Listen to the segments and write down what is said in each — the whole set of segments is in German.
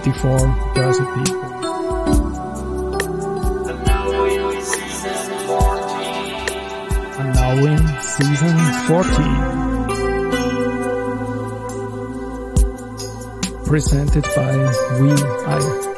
24 Börse People. And now in season 14. Presented by WeIG.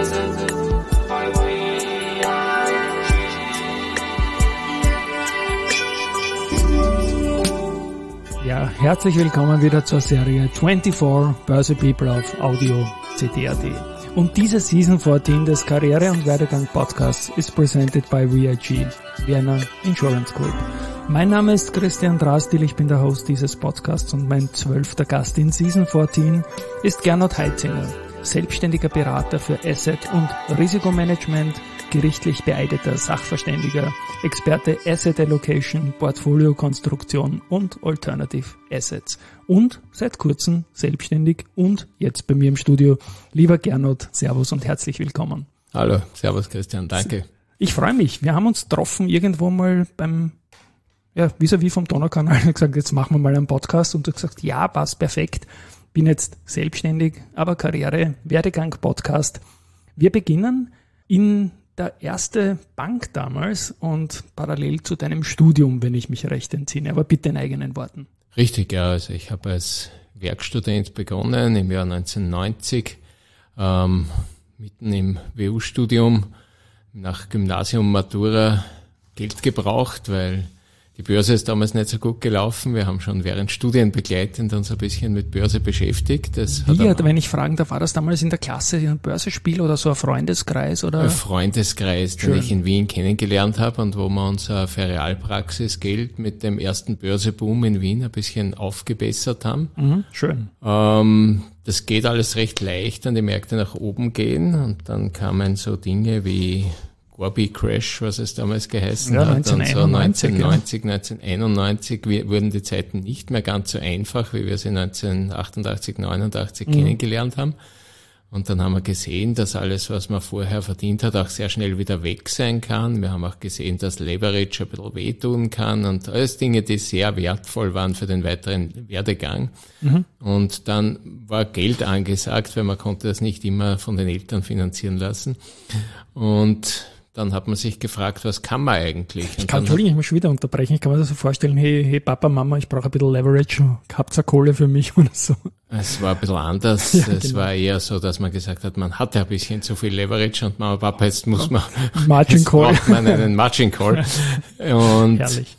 Ja, herzlich willkommen wieder zur Serie 24 Börse People auf Audio CD.at. Und diese Season 14 des Karriere- und Werdegang-Podcasts ist presented by WeIG, Vienna Insurance Group. Mein Name ist Christian Drastil, ich bin der Host dieses Podcasts und mein 12. Gast in Season 14 ist Gernot Heitzinger, selbstständiger Berater für Asset- und Risikomanagement, gerichtlich beeideter Sachverständiger, Experte Asset Allocation, Portfoliokonstruktion und Alternative Assets und seit kurzem selbstständig und jetzt bei mir im Studio. Lieber Gernot, Servus und herzlich willkommen. Hallo, Servus Christian, danke. Ich freue mich, wir haben uns getroffen irgendwo mal beim vis-à-vis vom Donaukanal und gesagt, jetzt machen wir mal einen Podcast und du hast gesagt, ja, passt perfekt, bin jetzt selbstständig, aber Karriere, Werdegang Podcast. Wir beginnen in der erste Bank damals und parallel zu deinem Studium, wenn ich mich recht entsinne, aber bitte in eigenen Worten. Richtig, ja, also ich habe als Werkstudent begonnen im Jahr 1990, mitten im WU-Studium, nach Gymnasium Matura Geld gebraucht, weil die Börse ist damals nicht so gut gelaufen. Wir haben schon während Studien begleitend uns ein bisschen mit Börse beschäftigt. Wenn ich fragen darf, war das damals in der Klasse ein Börsenspiel oder so ein Freundeskreis? Oder? Ein Freundeskreis, den ich in Wien kennengelernt habe und wo wir unser Ferialpraxisgeld mit dem ersten Börseboom in Wien ein bisschen aufgebessert haben. Mhm, schön. Das geht alles recht leicht und die Märkte nach oben gehen und dann kamen so Dinge wie Gorby Crash, was es damals geheißen hat. 1991, und so 1991 wurden die Zeiten nicht mehr ganz so einfach, wie wir sie 1988, 89 kennengelernt haben. Und dann haben wir gesehen, dass alles, was man vorher verdient hat, auch sehr schnell wieder weg sein kann. Wir haben auch gesehen, dass Leverage ein bisschen wehtun kann und alles Dinge, die sehr wertvoll waren für den weiteren Werdegang. Mhm. Und dann war Geld angesagt, weil man konnte das nicht immer von den Eltern finanzieren lassen. Und dann hat man sich gefragt, was kann man eigentlich? Entschuldigung, ich muss schon wieder unterbrechen. Ich kann mir das so vorstellen, hey Papa, Mama, ich brauche ein bisschen Leverage, habt ihr Kohle für mich oder so? Es war ein bisschen anders. Ja, es war eher so, dass man gesagt hat, man hatte ein bisschen zu viel Leverage und Mama, Papa, jetzt muss man, Margin Call. Braucht man einen Margin Call. Und herrlich.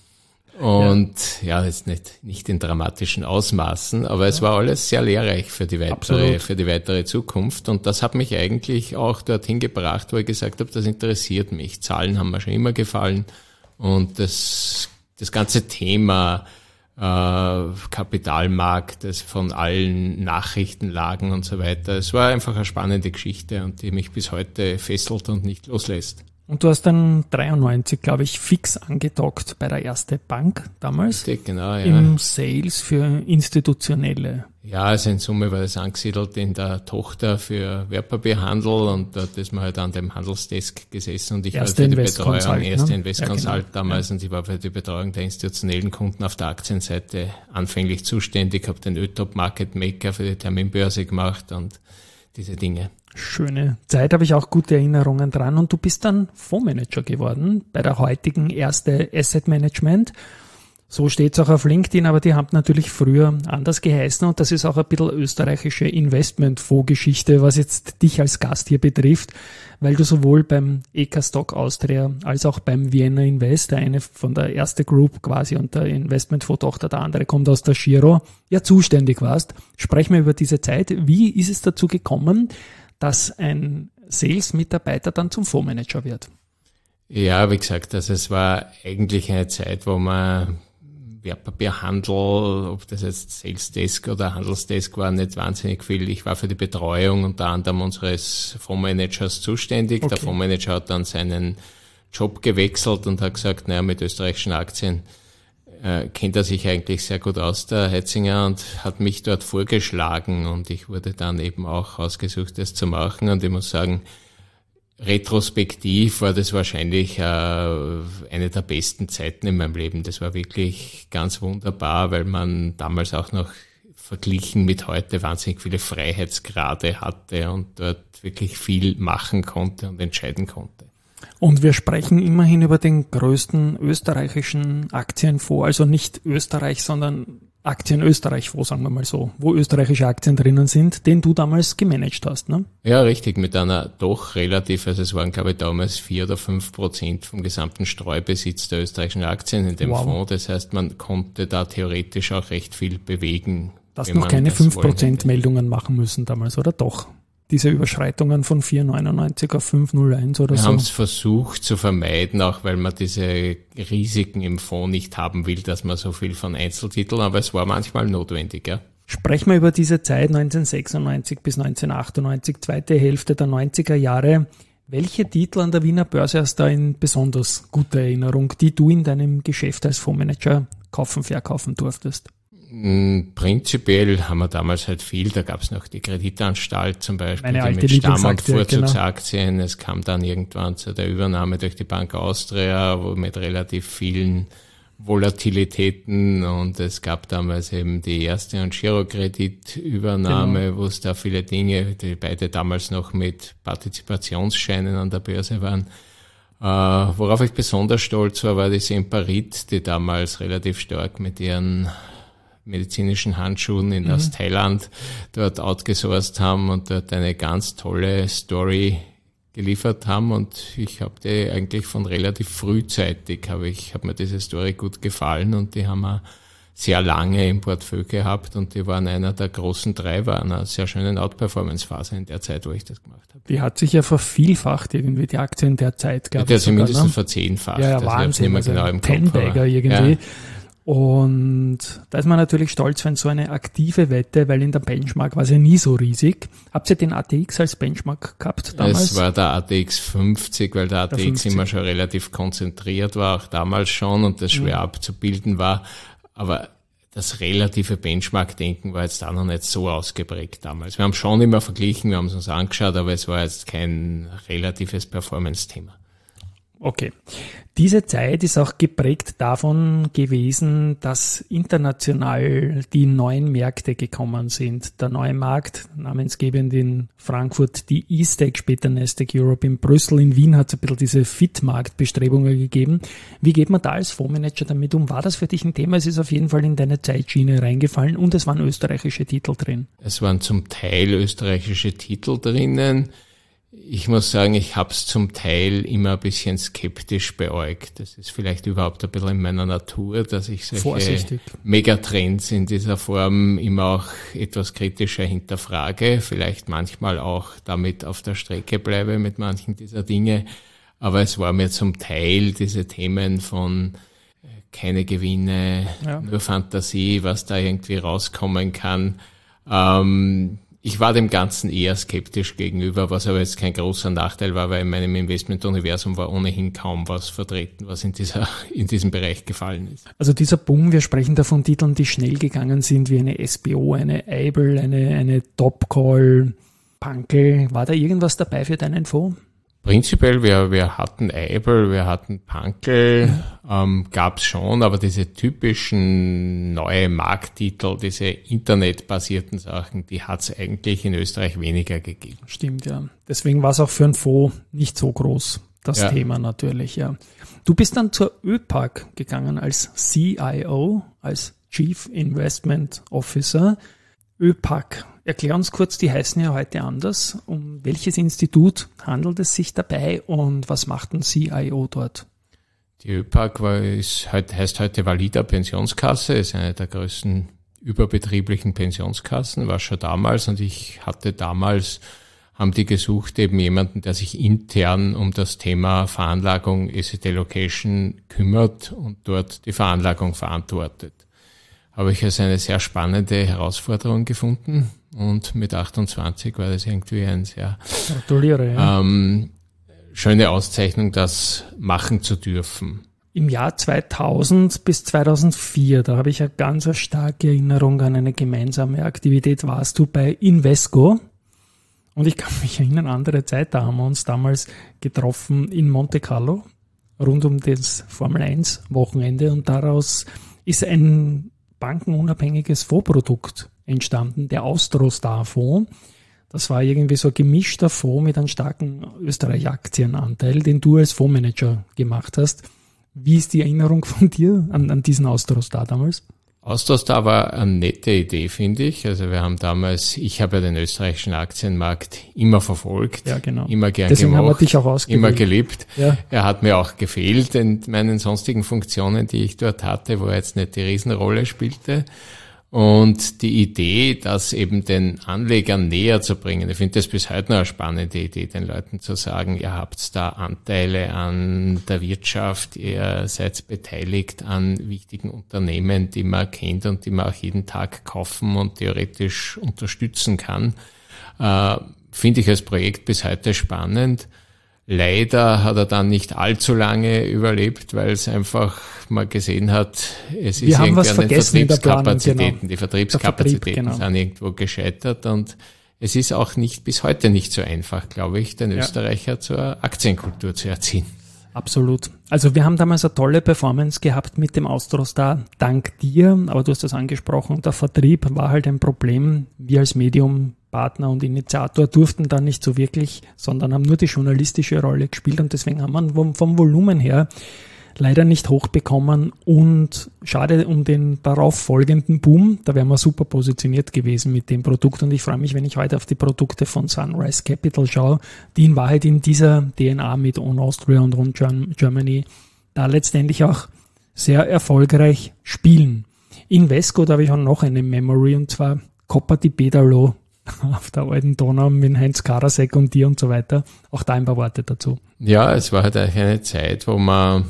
Ja, jetzt nicht in dramatischen Ausmaßen, aber es war alles sehr lehrreich für die weitere Zukunft. Und das hat mich eigentlich auch dorthin gebracht, wo ich gesagt habe, das interessiert mich. Zahlen haben mir schon immer gefallen. Und das ganze Thema Kapitalmarkt, das von allen Nachrichtenlagen und so weiter, es war einfach eine spannende Geschichte und die mich bis heute fesselt und nicht loslässt. Und du hast dann 93, glaube ich, fix angedockt bei der Erste Bank damals. Richtig, genau, ja. Im Sales für Institutionelle. Ja, also in Summe war das angesiedelt in der Tochter für Wertpapierhandel und dort ist man halt an dem Handelsdesk gesessen und ich war für die Betreuung, erste Investconsult damals und ich war für die Betreuung der institutionellen Kunden auf der Aktienseite anfänglich zuständig, habe den ÖTOP Market Maker für die Terminbörse gemacht und diese Dinge. Schöne Zeit, habe ich auch gute Erinnerungen dran. Und du bist dann Fondsmanager geworden bei der heutigen Erste Asset Management. So steht's auch auf LinkedIn, aber die haben natürlich früher anders geheißen und das ist auch ein bisschen österreichische Investmentfondsgeschichte, was jetzt dich als Gast hier betrifft, weil du sowohl beim EK Stock Austria als auch beim Vienna Invest, der eine von der Erste Group quasi und der Investmentfondstochter, der andere kommt aus der Giro, ja zuständig warst. Sprechen wir über diese Zeit. Wie ist es dazu gekommen, dass ein Sales-Mitarbeiter dann zum Fondsmanager wird? Ja, wie gesagt, also es war eigentlich eine Zeit, wo man Wertpapierhandel, ob das jetzt Sales Desk oder Handelsdesk war, nicht wahnsinnig viel. Ich war für die Betreuung unter anderem unseres Fondsmanagers zuständig. Okay. Der Fondsmanager hat dann seinen Job gewechselt und hat gesagt, naja, mit österreichischen Aktien kennt er sich eigentlich sehr gut aus, der Heitzinger, und hat mich dort vorgeschlagen und ich wurde dann eben auch ausgesucht, das zu machen und ich muss sagen, retrospektiv war das wahrscheinlich eine der besten Zeiten in meinem Leben. Das war wirklich ganz wunderbar, weil man damals auch noch verglichen mit heute wahnsinnig viele Freiheitsgrade hatte und dort wirklich viel machen konnte und entscheiden konnte. Und wir sprechen immerhin über den größten österreichischen Aktienfonds, also nicht Österreich, sondern Aktien Österreich-Fonds, sagen wir mal so, wo österreichische Aktien drinnen sind, den du damals gemanagt hast, ne? Ja, richtig, mit einer doch relativ, also es waren glaube ich damals 4 oder 5% vom gesamten Streubesitz der österreichischen Aktien in dem Fonds. Das heißt, man konnte da theoretisch auch recht viel bewegen. Du hast noch keine 5% Meldungen machen müssen damals, oder doch? Diese Überschreitungen von 4,99 auf 5,01 oder so? Wir haben es versucht zu vermeiden, auch weil man diese Risiken im Fonds nicht haben will, dass man so viel von Einzeltiteln, aber es war manchmal notwendig, ja. Sprechen wir über diese Zeit 1996 bis 1998, zweite Hälfte der 90er Jahre. Welche Titel an der Wiener Börse hast du in besonders guter Erinnerung, die du in deinem Geschäft als Fondsmanager verkaufen durftest? Prinzipiell haben wir damals halt viel, da gab es noch die Kreditanstalt zum Beispiel, meine alte mit Stamm- und Vorzugsaktien. Genau. Es kam dann irgendwann zu der Übernahme durch die Bank Austria, wo mit relativ vielen Volatilitäten, und es gab damals eben die erste und Girokreditübernahme, wo es da viele Dinge, die beide damals noch mit Partizipationsscheinen an der Börse waren. Worauf ich besonders stolz war die Semperit, die damals relativ stark mit ihren medizinischen Handschuhen aus Thailand dort outgesourced haben und dort eine ganz tolle Story geliefert haben, und ich habe die eigentlich von relativ frühzeitig, hat mir diese Story gut gefallen, und die haben wir sehr lange im Portfolio gehabt, und die waren einer der großen Treiber einer sehr schönen Outperformance-Phase in der Zeit, wo ich das gemacht habe. Die hat sich ja vervielfacht irgendwie, die Aktie in der Zeit. Die hat sich mindestens verzehnfacht. Ja, Wahnsinn. Also nicht mehr genau im Kopf. 10-Bagger irgendwie. Ja. Und da ist man natürlich stolz, wenn so eine aktive Wette, weil in der Benchmark war es ja nie so riesig. Habt ihr den ATX als Benchmark gehabt damals? Es war der ATX 50, weil der ATX immer schon relativ konzentriert war, auch damals schon, und das schwer abzubilden war. Aber das relative Benchmark-Denken war jetzt da noch nicht so ausgeprägt damals. Wir haben schon immer verglichen, wir haben es uns angeschaut, aber es war jetzt kein relatives Performance-Thema. Okay. Diese Zeit ist auch geprägt davon gewesen, dass international die neuen Märkte gekommen sind. Der neue Markt, namensgebend in Frankfurt, die E-Stack, später Nasdaq Europe in Brüssel, in Wien hat es ein bisschen diese Fit-Markt-Bestrebungen gegeben. Wie geht man da als Fondsmanager damit um? War das für dich ein Thema? Es ist auf jeden Fall in deine Zeitschiene reingefallen, und es waren österreichische Titel drin. Es waren zum Teil österreichische Titel drinnen. Ich muss sagen, ich habe es zum Teil immer ein bisschen skeptisch beäugt. Das ist vielleicht überhaupt ein bisschen in meiner Natur, dass ich solche Megatrends in dieser Form immer auch etwas kritischer hinterfrage, vielleicht manchmal auch damit auf der Strecke bleibe mit manchen dieser Dinge. Aber es war mir zum Teil diese Themen von keine Gewinne, nur Fantasie, was da irgendwie rauskommen kann. Ich war dem Ganzen eher skeptisch gegenüber, was aber jetzt kein großer Nachteil war, weil in meinem Investmentuniversum war ohnehin kaum was vertreten, was in diesem Bereich gefallen ist. Also dieser Boom, wir sprechen da von Titeln, die schnell gegangen sind, wie eine SBO, eine Able, eine Topcall, Punkel. War da irgendwas dabei für deinen Fonds? Prinzipiell, wir hatten Able, wir hatten Punkel, gab's schon, aber diese typischen neue Markttitel, diese internetbasierten Sachen, die hat's eigentlich in Österreich weniger gegeben. Stimmt, ja. Deswegen war es auch für einen Fonds nicht so groß, das Thema natürlich, ja. Du bist dann zur ÖPAG gegangen als CIO, als Chief Investment Officer. ÖPAG. Erklär uns kurz, die heißen ja heute anders. Um welches Institut handelt es sich dabei und was macht ein CIO dort? Die ÖPAG heißt heute Valida Pensionskasse, ist eine der größten überbetrieblichen Pensionskassen, war schon damals, und haben die gesucht eben jemanden, der sich intern um das Thema Veranlagung, Asset Allocation kümmert und dort die Veranlagung verantwortet. Habe ich als eine sehr spannende Herausforderung gefunden, und mit 28 war das irgendwie ein sehr schöne Auszeichnung, das machen zu dürfen. Im Jahr 2000 bis 2004, da habe ich eine ganz starke Erinnerung an eine gemeinsame Aktivität, warst du bei Invesco. Und ich kann mich erinnern, andere Zeit, da haben wir uns damals getroffen in Monte Carlo, rund um das Formel 1 Wochenende, und daraus ist ein bankenunabhängiges Fondsprodukt entstanden, der Austrostar-Fonds. Das war irgendwie so ein gemischter Fonds mit einem starken Österreich-Aktienanteil, den du als Fondsmanager gemacht hast. Wie ist die Erinnerung von dir an diesen Austrostar damals? Austrostar war eine nette Idee, finde ich. Also ich habe ja den österreichischen Aktienmarkt immer verfolgt, ja, genau. Immer gern Deswegen gemacht, haben wir dich auch ausgewählt. Immer geliebt. Ja. Er hat mir auch gefehlt in meinen sonstigen Funktionen, die ich dort hatte, wo er jetzt nicht die Riesenrolle spielte. Und die Idee, das eben den Anlegern näher zu bringen, ich finde das bis heute noch eine spannende Idee, den Leuten zu sagen, ihr habt da Anteile an der Wirtschaft, ihr seid beteiligt an wichtigen Unternehmen, die man kennt und die man auch jeden Tag kaufen und theoretisch unterstützen kann. Finde ich als Projekt bis heute spannend. Leider hat er dann nicht allzu lange überlebt, weil es einfach mal gesehen hat, es ist irgendwie an den Vertriebskapazitäten. Genau. Die Vertriebskapazitäten sind irgendwo gescheitert und es ist auch bis heute nicht so einfach, glaube ich, den Österreicher zur Aktienkultur zu erziehen. Absolut. Also wir haben damals eine tolle Performance gehabt mit dem Austrostar, dank dir, aber du hast das angesprochen, der Vertrieb war halt ein Problem. Wir als Medium, Partner und Initiator durften da nicht so wirklich, sondern haben nur die journalistische Rolle gespielt und deswegen haben wir vom Volumen her leider nicht hochbekommen und schade um den darauf folgenden Boom, da wären wir super positioniert gewesen mit dem Produkt und ich freue mich, wenn ich heute auf die Produkte von Sunrise Capital schaue, die in Wahrheit in dieser DNA mit On Austria und Rund Germany da letztendlich auch sehr erfolgreich spielen. In Vesco, da habe ich auch noch eine Memory und zwar Coppa di Pedalo auf der alten Donau mit Heinz Karasek und dir und so weiter. Auch da ein paar Worte dazu. Ja, es war halt eine Zeit, wo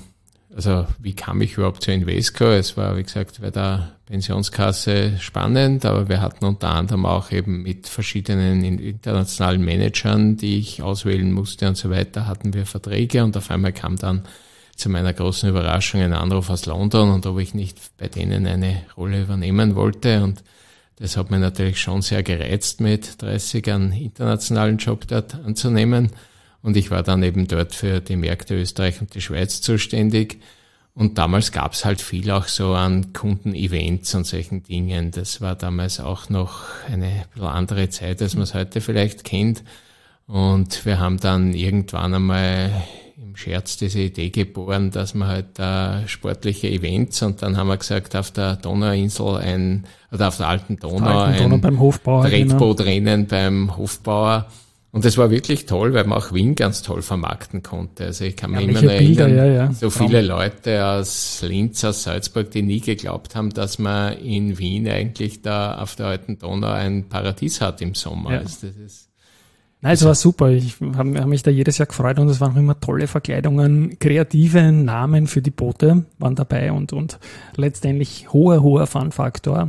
wie kam ich überhaupt zu Invesco? Es war, wie gesagt, bei der Pensionskasse spannend, aber wir hatten unter anderem auch eben mit verschiedenen internationalen Managern, die ich auswählen musste und so weiter, hatten wir Verträge und auf einmal kam dann zu meiner großen Überraschung ein Anruf aus London und ob ich nicht bei denen eine Rolle übernehmen wollte und das hat mich natürlich schon sehr gereizt, mit 30 einen internationalen Job dort anzunehmen. Und ich war dann eben dort für die Märkte Österreich und die Schweiz zuständig. Und damals gab es halt viel auch so an Kundenevents und solchen Dingen. Das war damals auch noch eine bisschen andere Zeit, als man es heute vielleicht kennt. Und wir haben dann irgendwann einmal im Scherz diese Idee geboren, dass man halt sportliche Events und dann haben wir gesagt, auf der Donauinsel auf der alten Donau beim Hofbauer, Tretbootrennen beim Hofbauer. Und das war wirklich toll, weil man auch Wien ganz toll vermarkten konnte. Also ich kann mich immer noch erinnern, so viele Leute aus Linz, aus Salzburg, die nie geglaubt haben, dass man in Wien eigentlich da auf der alten Donau ein Paradies hat im Sommer. Ja. Also das ist Nein, es war super. Ich habe mich da jedes Jahr gefreut und es waren immer tolle Verkleidungen, kreative Namen für die Boote waren dabei und letztendlich hoher Fun-Faktor.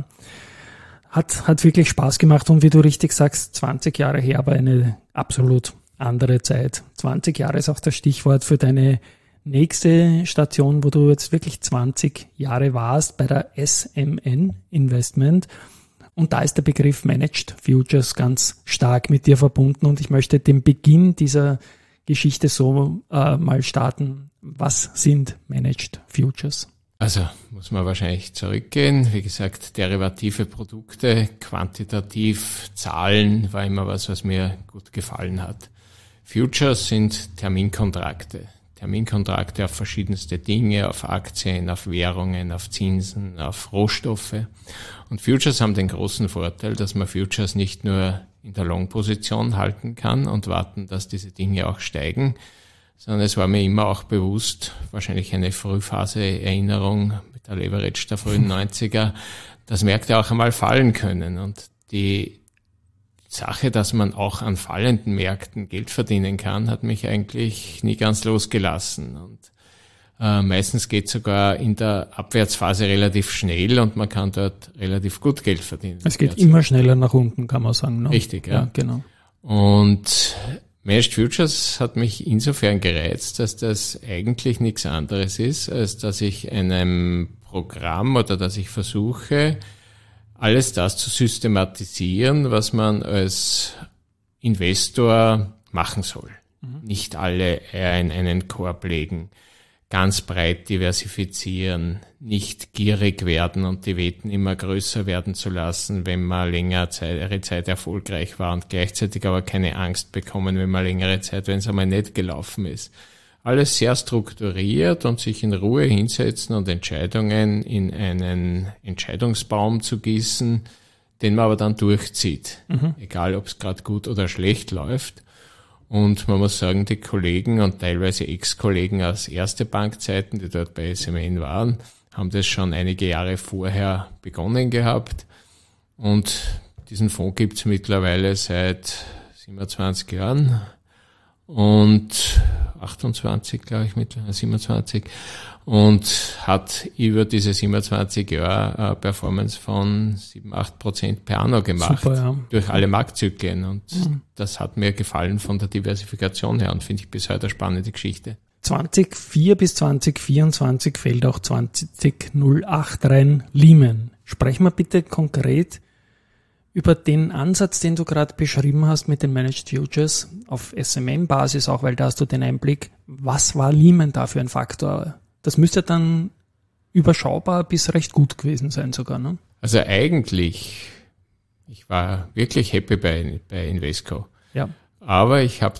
Hat wirklich Spaß gemacht und wie du richtig sagst, 20 Jahre her, aber eine absolut andere Zeit. 20 Jahre ist auch das Stichwort für deine nächste Station, wo du jetzt wirklich 20 Jahre warst bei der SMN Investment. Und da ist der Begriff Managed Futures ganz stark mit dir verbunden und ich möchte den Beginn dieser Geschichte so mal starten. Was sind Managed Futures? Also muss man wahrscheinlich zurückgehen. Wie gesagt, derivative Produkte, quantitativ, Zahlen war immer was mir gut gefallen hat. Futures sind Terminkontrakte. Terminkontrakte auf verschiedenste Dinge, auf Aktien, auf Währungen, auf Zinsen, auf Rohstoffe. Und Futures haben den großen Vorteil, dass man Futures nicht nur in der Long-Position halten kann und warten, dass diese Dinge auch steigen, sondern es war mir immer auch bewusst, wahrscheinlich eine Frühphase-Erinnerung mit der Leverage der frühen 90er, dass Märkte auch einmal fallen können. Und die Sache, dass man auch an fallenden Märkten Geld verdienen kann, hat mich eigentlich nie ganz losgelassen. Und meistens geht sogar in der Abwärtsphase relativ schnell und man kann dort relativ gut Geld verdienen. Es geht immer schneller nach unten, kann man sagen. Ne? Richtig, ja. Genau. Und Managed Futures hat mich insofern gereizt, dass das eigentlich nichts anderes ist, als dass ich einem Programm oder dass ich versuche, alles das zu systematisieren, was man als Investor machen soll. Nicht alle in einen Korb legen. ganz breit diversifizieren, nicht gierig werden und die Wetten immer größer werden zu lassen, wenn man längere Zeit erfolgreich war und gleichzeitig aber keine Angst bekommen, wenn man längere Zeit, wenn es einmal nicht gelaufen ist. Alles sehr strukturiert und sich in Ruhe hinsetzen und Entscheidungen in einen Entscheidungsbaum zu gießen, den man aber dann durchzieht, egal ob es gerade gut oder schlecht läuft. Und man muss sagen, die Kollegen und teilweise Ex-Kollegen aus Erste Bankzeiten, die dort bei SMN waren, haben das schon einige Jahre vorher begonnen gehabt. Und diesen Fonds gibt's mittlerweile seit 27 Jahren und 28, glaube ich, mittlerweile 27. Und hat über diese 27 Jahre Performance von 7-8% per anno gemacht. Super, ja. Durch alle Marktzyklen. Und das hat mir gefallen von der Diversifikation her und finde ich bis heute eine spannende Geschichte. 2004 bis 2024 fällt auch 2008 rein Lehman. Sprechen wir bitte konkret über den Ansatz, den du gerade beschrieben hast mit den Managed Futures auf SMM-Basis, auch weil da hast du den Einblick. Was war Lehman da für ein Faktor? Das müsste dann überschaubar bis recht gut gewesen sein sogar, ne? Also eigentlich, ich war wirklich happy bei Invesco. Ja. Aber ich habe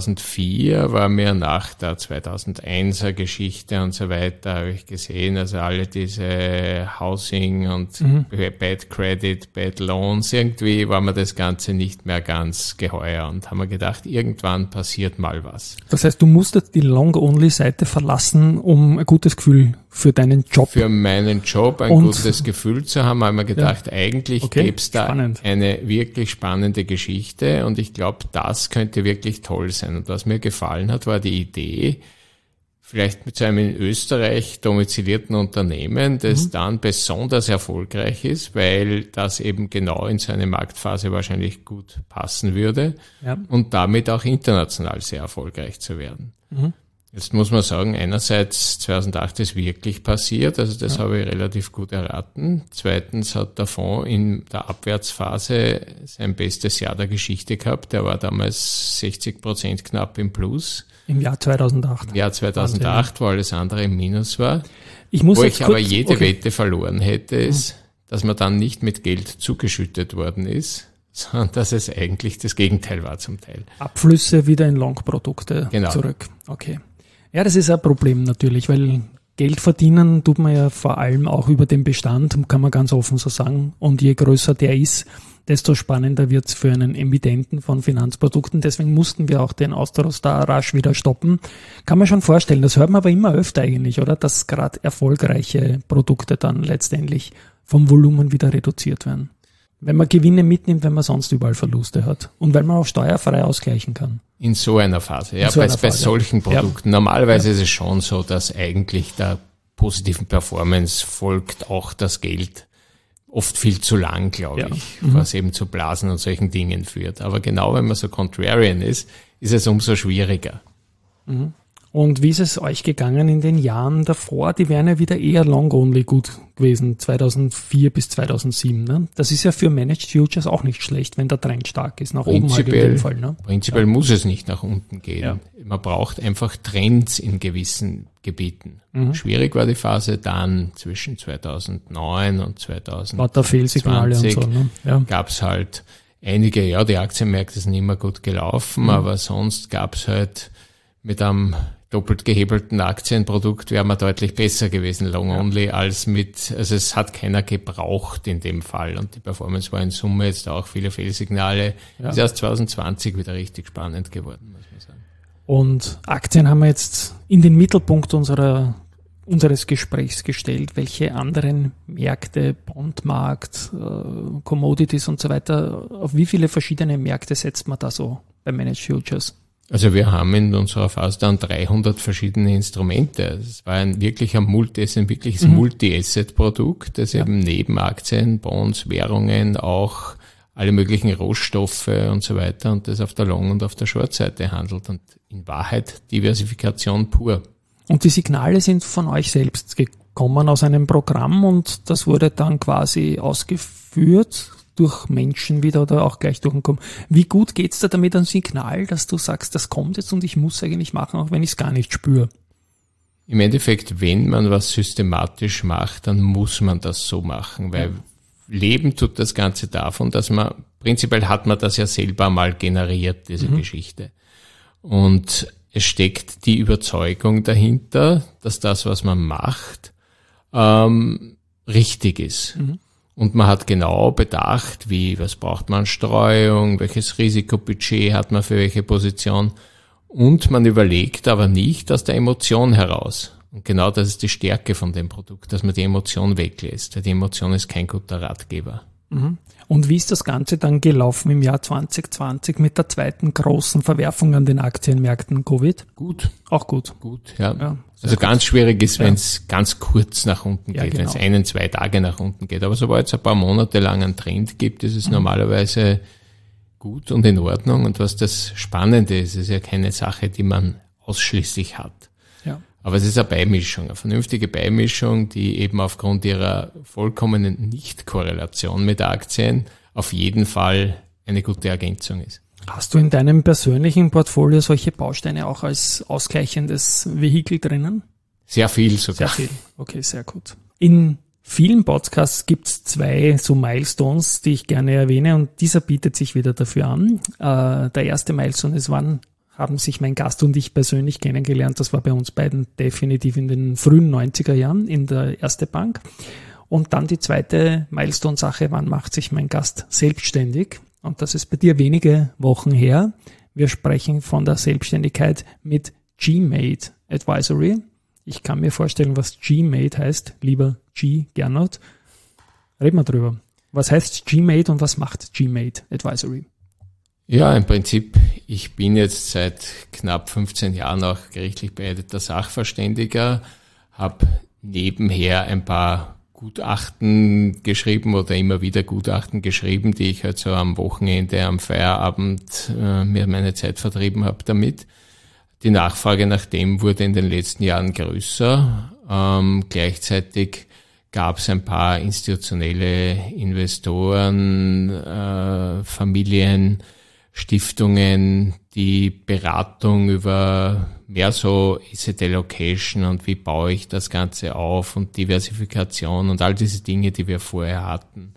2004, war mir nach der 2001er Geschichte und so weiter, habe ich gesehen, also alle diese Housing und Bad Credit, Bad Loans, irgendwie war mir das Ganze nicht mehr ganz geheuer und haben mir gedacht, irgendwann passiert mal was. Das heißt, du musstest die Long-Only-Seite verlassen, um ein gutes Gefühl für deinen Job. Für meinen Job ein gutes Gefühl zu haben, haben wir gedacht, eigentlich gäbe es da eine wirklich spannende Geschichte und ich glaube, das könnte wirklich toll sein. Und was mir gefallen hat, war die Idee, vielleicht mit so einem in Österreich domizilierten Unternehmen, das dann besonders erfolgreich ist, weil das eben genau in so eine Marktphase wahrscheinlich gut passen würde und damit auch international sehr erfolgreich zu werden. Jetzt muss man sagen, einerseits 2008 ist wirklich passiert, also das habe ich relativ gut erraten. Zweitens hat der Fonds in der Abwärtsphase sein bestes Jahr der Geschichte gehabt. Der war damals 60% knapp im Plus. Im Jahr 2008. Im Jahr 2008, wo alles andere im Minus war. Wo ich aber jede Wette verloren hätte, ist, dass man dann nicht mit Geld zugeschüttet worden ist, sondern dass es eigentlich das Gegenteil war zum Teil. Abflüsse wieder in Long-Produkte zurück. Okay. Ja, das ist ein Problem natürlich, weil Geld verdienen tut man ja vor allem auch über den Bestand, kann man ganz offen so sagen. Und je größer der ist, desto spannender wird es für einen Emittenten von Finanzprodukten. Deswegen mussten wir auch den Austausch da rasch wieder stoppen. Kann man schon vorstellen, das hört man aber immer öfter eigentlich, oder? Dass gerade erfolgreiche Produkte dann letztendlich vom Volumen wieder reduziert werden. Wenn man Gewinne mitnimmt, wenn man sonst überall Verluste hat. Und weil man auch steuerfrei ausgleichen kann. In so einer Phase, ja, bei solchen Produkten. Normalerweise ist es schon so, dass eigentlich der positiven Performance folgt auch das Geld. Oft viel zu lang, glaube ich, was eben zu Blasen und solchen Dingen führt. Aber genau, wenn man so contrarian ist es umso schwieriger. Und wie ist es euch gegangen in den Jahren davor? Die wären ja wieder eher long-only gut gewesen, 2004 bis 2007. Ne? Das ist ja für Managed Futures auch nicht schlecht, wenn der Trend stark ist, nach oben halt in dem Fall. Ne? Prinzipiell muss es nicht nach unten gehen. Ja. Man braucht einfach Trends in gewissen Gebieten. Schwierig war die Phase dann zwischen 2009 und 2020. Und so, ne? Gab es halt einige, die Aktienmärkte sind immer gut gelaufen, aber sonst gab es halt mit einem doppelt gehebelten Aktienprodukt wäre man deutlich besser gewesen, long-only, als also es hat keiner gebraucht in dem Fall und die Performance war in Summe jetzt auch viele Fehlsignale. Ist erst 2020 wieder richtig spannend geworden, muss man sagen. Und Aktien haben wir jetzt in den Mittelpunkt unseres Gesprächs gestellt. Welche anderen Märkte, Bondmarkt, Commodities und so weiter, auf wie viele verschiedene Märkte setzt man da so bei Managed Futures? Also wir haben in unserer Phase dann 300 verschiedene Instrumente. Es war ein wirkliches Multi-Asset-Produkt, das eben neben Aktien, Bonds, Währungen auch alle möglichen Rohstoffe und so weiter und das auf der Long- und auf der Short-Seite handelt und in Wahrheit Diversifikation pur. Und die Signale sind von euch selbst gekommen aus einem Programm und das wurde dann quasi ausgeführt durch Menschen wieder oder auch gleich durch den Kopf. Wie gut geht's da damit ein Signal, dass du sagst, das kommt jetzt und ich muss eigentlich machen, auch wenn ich es gar nicht spüre? im Endeffekt, wenn man was systematisch macht, dann muss man das so machen, weil Leben tut das Ganze davon, dass prinzipiell hat man das ja selber mal generiert, diese Geschichte. Und es steckt die Überzeugung dahinter, dass das, was man macht, richtig ist. Und man hat genau bedacht, was braucht man an Streuung, welches Risikobudget hat man für welche Position. Und man überlegt aber nicht aus der Emotion heraus. Und genau das ist die Stärke von dem Produkt, dass man die Emotion weglässt. Weil die Emotion ist kein guter Ratgeber. Und wie ist das Ganze dann gelaufen im Jahr 2020 mit der zweiten großen Verwerfung an den Aktienmärkten, Covid? Gut. Auch gut. Gut, ja. Also ganz schwierig ist, wenn es ganz kurz nach unten geht, wenn es 1-2 Tage nach unten geht. Aber sobald es ein paar Monate lang einen Trend gibt, ist es normalerweise gut und in Ordnung. Und was das Spannende ist ja keine Sache, die man ausschließlich hat. Ja. Aber es ist eine Beimischung, eine vernünftige Beimischung, die eben aufgrund ihrer vollkommenen Nicht-Korrelation mit Aktien auf jeden Fall eine gute Ergänzung ist. Hast du in deinem persönlichen Portfolio solche Bausteine auch als ausgleichendes Vehikel drinnen? Sehr viel sogar. Sehr viel. Okay, sehr gut. In vielen Podcasts gibt es 2 so Milestones, die ich gerne erwähne, und dieser bietet sich wieder dafür an. Der erste Milestone ist, wann haben sich mein Gast und ich persönlich kennengelernt. Das war bei uns beiden definitiv in den frühen 90er Jahren in der Erste Bank. Und dann die zweite Milestone-Sache, wann macht sich mein Gast selbstständig? Und das ist bei dir wenige Wochen her. Wir sprechen von der Selbstständigkeit mit G-Mate Advisory. Ich kann mir vorstellen, was G-Mate heißt. Lieber G. Gernot, reden wir drüber. Was heißt G-Mate und was macht G-Mate Advisory? Ja, im Prinzip, ich bin jetzt seit knapp 15 Jahren auch gerichtlich beeidter Sachverständiger, habe nebenher ein paar Gutachten geschrieben oder immer wieder Gutachten geschrieben, die ich halt so am Wochenende, am Feierabend mir meine Zeit vertrieben habe damit. Die Nachfrage nach dem wurde in den letzten Jahren größer. Gleichzeitig gab es ein paar institutionelle Investoren, Familien, Stiftungen, die Beratung über mehr so Asset Allocation und wie baue ich das Ganze auf und Diversifikation und all diese Dinge, die wir vorher hatten.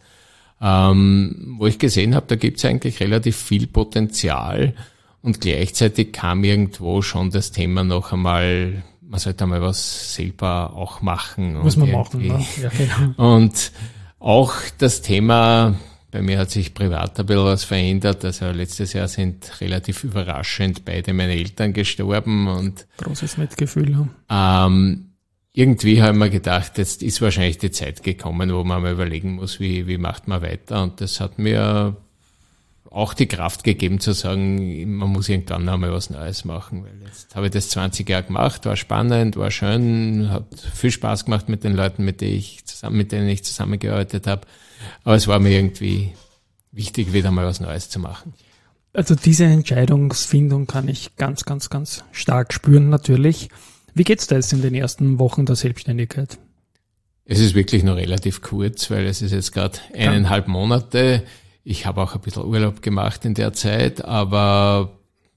Wo ich gesehen habe, da gibt es eigentlich relativ viel Potenzial und gleichzeitig kam irgendwo schon das Thema noch einmal, man sollte einmal was selber auch machen. Muss man machen, ne? Ja, genau. Und auch das Thema, bei mir hat sich privat ein bisschen was verändert. Also letztes Jahr sind relativ überraschend beide meine Eltern gestorben und großes Mitgefühl. Irgendwie habe ich mir gedacht, jetzt ist wahrscheinlich die Zeit gekommen, wo man mal überlegen muss, wie macht man weiter. Und das hat mir auch die Kraft gegeben zu sagen, man muss irgendwann noch mal was Neues machen. Weil jetzt habe ich das 20 Jahre gemacht, war spannend, war schön, hat viel Spaß gemacht mit den Leuten, mit denen ich zusammengearbeitet habe. Aber es war mir irgendwie wichtig, wieder mal was Neues zu machen. Also diese Entscheidungsfindung kann ich ganz, ganz, ganz stark spüren natürlich. Wie geht's da jetzt in den ersten Wochen der Selbstständigkeit? Es ist wirklich noch relativ kurz, weil es ist jetzt gerade 1,5 Monate. Ich habe auch ein bisschen Urlaub gemacht in der Zeit, aber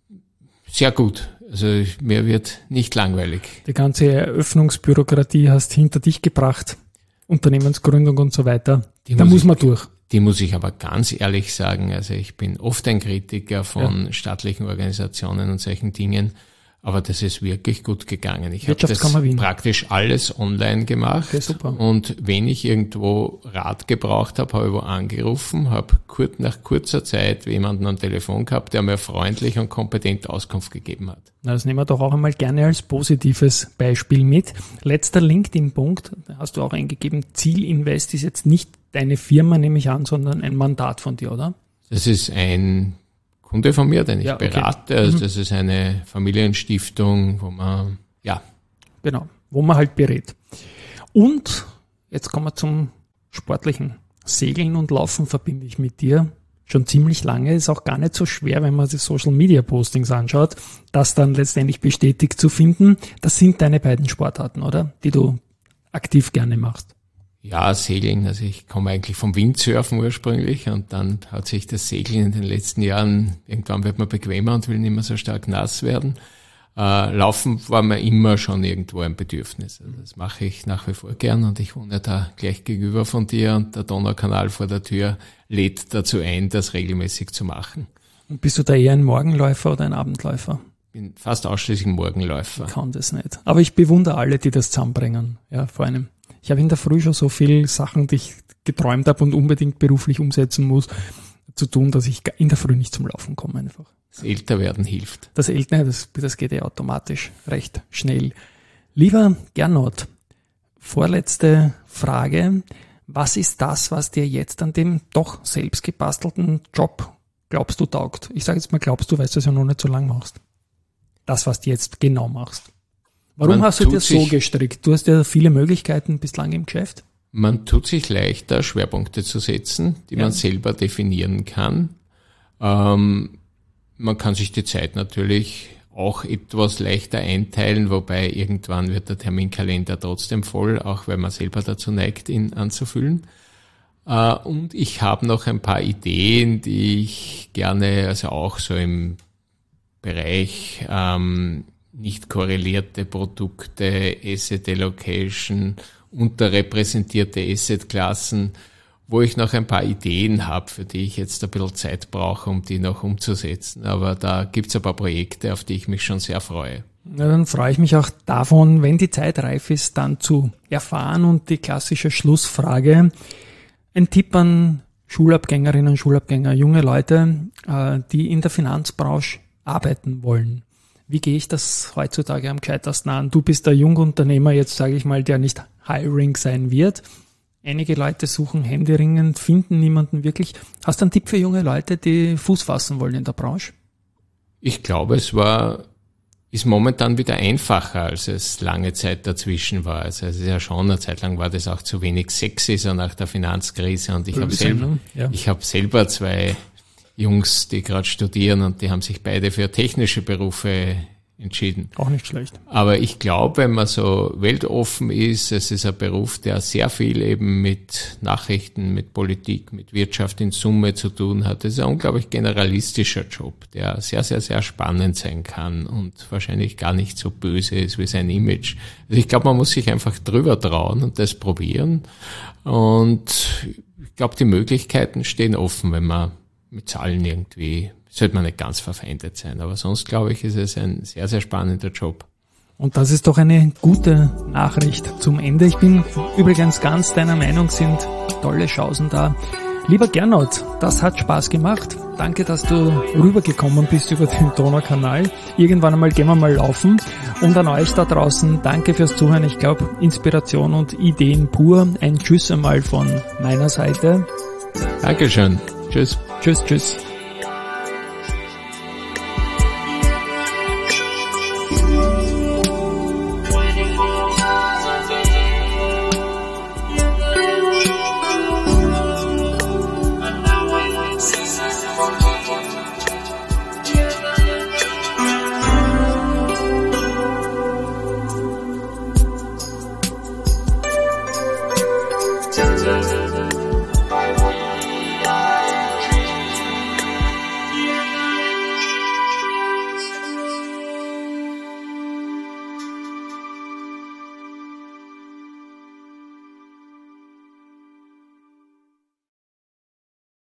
sehr gut. Also mir wird nicht langweilig. Die ganze Eröffnungsbürokratie hast hinter dich gebracht. Unternehmensgründung und so weiter. Da muss man durch. Die muss ich aber ganz ehrlich sagen. Also ich bin oft ein Kritiker von staatlichen Organisationen und solchen Dingen. Aber das ist wirklich gut gegangen. Ich habe das praktisch alles online gemacht. Okay, super. Und wenn ich irgendwo Rat gebraucht habe, habe ich wo angerufen, habe nach kurzer Zeit jemanden am Telefon gehabt, der mir freundlich und kompetent Auskunft gegeben hat. Na, das nehmen wir doch auch einmal gerne als positives Beispiel mit. Letzter LinkedIn-Punkt, da hast du auch eingegeben, Ziel Invest ist jetzt nicht deine Firma, nehme ich an, sondern ein Mandat von dir, oder? Das ist ein Kunde von mir, den ich berate. Also das ist eine Familienstiftung, wo man, Genau, wo man halt berät. Und jetzt kommen wir zum Sportlichen. Segeln und Laufen verbinde ich mit dir schon ziemlich lange. Ist auch gar nicht so schwer, wenn man sich Social Media Postings anschaut, das dann letztendlich bestätigt zu finden. Das sind deine beiden Sportarten, oder? Die du aktiv gerne machst. Ja, Segeln. Also ich komme eigentlich vom Windsurfen ursprünglich und dann hat sich das Segeln in den letzten Jahren, irgendwann wird man bequemer und will nicht mehr so stark nass werden. Laufen war mir immer schon irgendwo ein Bedürfnis. Also das mache ich nach wie vor gern und ich wohne da gleich gegenüber von dir und der Donaukanal vor der Tür lädt dazu ein, das regelmäßig zu machen. Und bist du da eher ein Morgenläufer oder ein Abendläufer? Ich bin fast ausschließlich ein Morgenläufer. Ich kann das nicht. Aber ich bewundere alle, die das zusammenbringen. Ja, vor allem. Ich habe in der Früh schon so viele Sachen, die ich geträumt habe und unbedingt beruflich umsetzen muss, zu tun, dass ich in der Früh nicht zum Laufen komme einfach. Das Älterwerden hilft. Das geht ja automatisch recht schnell. Lieber Gernot, vorletzte Frage. Was ist das, was dir jetzt an dem doch selbst gebastelten Job, glaubst du, taugt? Ich sage jetzt mal, glaubst du, weil du es ja noch nicht so lange machst. Das, was du jetzt genau machst. Warum hast du dir so gestrickt? Du hast ja viele Möglichkeiten bislang im Geschäft. Man tut sich leichter, Schwerpunkte zu setzen, die man selber definieren kann. Man kann sich die Zeit natürlich auch etwas leichter einteilen, wobei irgendwann wird der Terminkalender trotzdem voll, auch weil man selber dazu neigt, ihn anzufüllen. Und ich habe noch ein paar Ideen, die ich gerne, also auch so im Bereich nicht korrelierte Produkte, Asset Allocation, unterrepräsentierte Assetklassen, wo ich noch ein paar Ideen habe, für die ich jetzt ein bisschen Zeit brauche, um die noch umzusetzen. Aber da gibt's ein paar Projekte, auf die ich mich schon sehr freue. Na, dann freue ich mich auch davon, wenn die Zeit reif ist, dann zu erfahren. Und die klassische Schlussfrage, ein Tipp an Schulabgängerinnen und Schulabgänger, junge Leute, die in der Finanzbranche arbeiten wollen. Wie gehe ich das heutzutage am gescheitersten an? Du bist der Jungunternehmer, jetzt sage ich mal, der nicht Hiring sein wird. Einige Leute suchen händeringend, finden niemanden wirklich. Hast du einen Tipp für junge Leute, die Fuß fassen wollen in der Branche? Ich glaube, ist momentan wieder einfacher, als es lange Zeit dazwischen war. Also es ist ja schon eine Zeit lang war das auch zu wenig sexy, so nach der Finanzkrise. Und ich habe selber zwei Jungs, die gerade studieren und die haben sich beide für technische Berufe entschieden. Auch nicht schlecht. Aber ich glaube, wenn man so weltoffen ist, es ist ein Beruf, der sehr viel eben mit Nachrichten, mit Politik, mit Wirtschaft in Summe zu tun hat. Das ist ein unglaublich generalistischer Job, der sehr, sehr, sehr spannend sein kann und wahrscheinlich gar nicht so böse ist wie sein Image. Also ich glaube, man muss sich einfach drüber trauen und das probieren. Und ich glaube, die Möglichkeiten stehen offen, wenn man mit Zahlen irgendwie, sollte man nicht ganz verfeindet sein, aber sonst glaube ich, ist es ein sehr, sehr spannender Job. Und das ist doch eine gute Nachricht zum Ende. Ich bin übrigens ganz deiner Meinung, sind tolle Chancen da. Lieber Gernot, das hat Spaß gemacht. Danke, dass du rübergekommen bist über den Donaukanal. Irgendwann einmal gehen wir mal laufen. Und an euch da draußen, danke fürs Zuhören. Ich glaube, Inspiration und Ideen pur. Ein Tschüss einmal von meiner Seite. Dankeschön. Tschüss. Tschüss, tschüss.